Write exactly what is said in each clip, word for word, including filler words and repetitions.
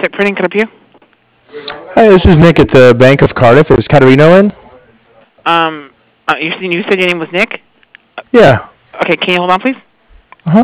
Credit Printing, could I help Hi, this is Nick at the Bank of Cardiff. Is Caterino in? you? Um, uh, you, you said your name was Nick? Yeah. Okay, can you hold on, please? Uh-huh.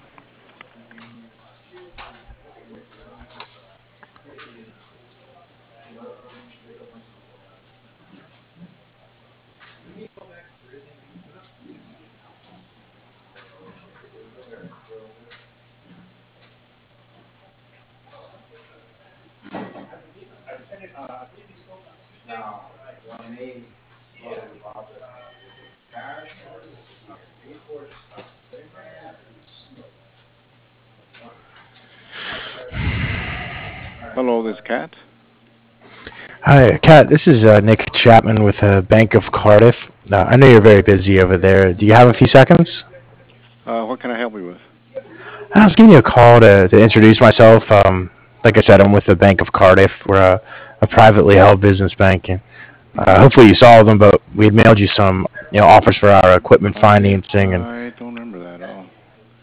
Hello, this Cat. Hi, Kat. This is uh, Nick Chapman with the Bank of Cardiff. Uh, I know you're very busy over there. Do you have a few seconds? Uh, what can I help you with? I was giving you a call to, to introduce myself. Um, like I said, I'm with the Bank of Cardiff. We're a, a privately held business bank, and uh, hopefully you saw them. But we had mailed you some, you know, offers for our equipment I financing. And I don't remember that at all.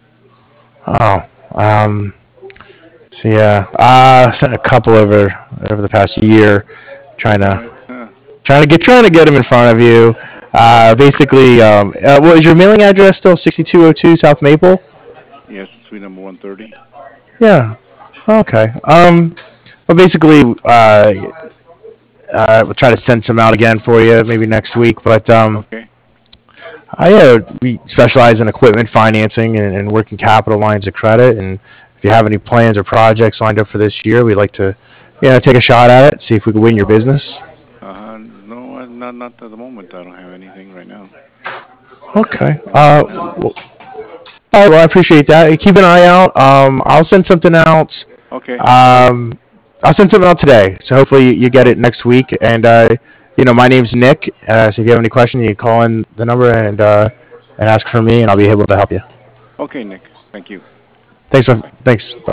oh, um, so yeah, uh, sent a couple over over the past year, trying to Right. Huh. trying to get trying to get them in front of you. Uh, basically, um, uh, what is your mailing address still? sixty-two oh two South Maple. Yes, suite number one thirty. Yeah. Okay. Um. Well, basically, uh, uh, we'll try to send some out again for you maybe next week. But um, Okay. I uh, we specialize in equipment financing and, and working capital lines of credit. And if you have any plans or projects lined up for this year, we'd like to, you know, take a shot at it, see if we can win your business. Uh, no, uh, not not at the moment. I don't have anything right now. Okay. Anything Uh, right now. well, all right. Well, I appreciate that. Keep an eye out. Um, I'll send something out. Okay. Um, I'll send something out today, so hopefully you, you get it next week. And uh, you know, my name's Nick. Uh, so if you have any questions, you can call in the number and uh, and ask for me, and I'll be able to help you. Okay, Nick. Thank you. Thanks. Bye. Thanks.